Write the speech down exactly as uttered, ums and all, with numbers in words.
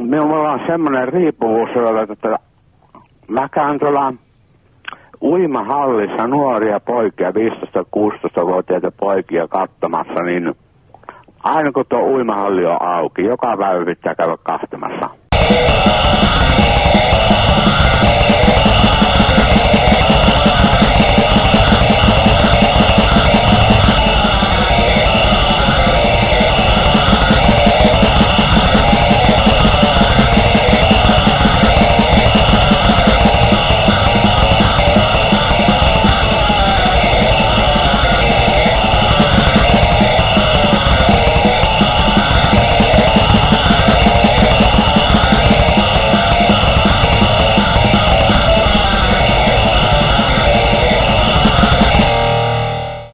minulla on semmoinen riippuvuus, että mä käyn tuolla uimahallissa nuoria poikia, viisitoista-kuusitoista-vuotiaita poikia katsomassa, niin aina kun tuo uimahalli on auki, joka päivä pitää käydä kahtemassa.